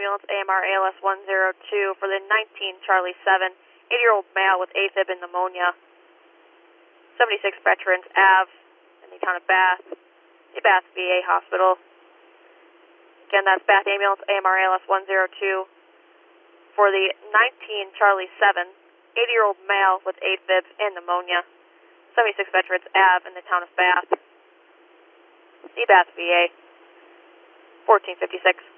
ambulance AMR ALS 102 for the 19 Charlie 7, 80-year-old male with AFib and pneumonia. 76 Veterans Ave in the town of Bath, the Bath VA Hospital. Again, that's Bath Ambulance AMR ALS 102 for the 19 Charlie 7, 80-year-old male with AFib and pneumonia. 76 Veterans Ave in the town of Bath, the Bath VA. 1456.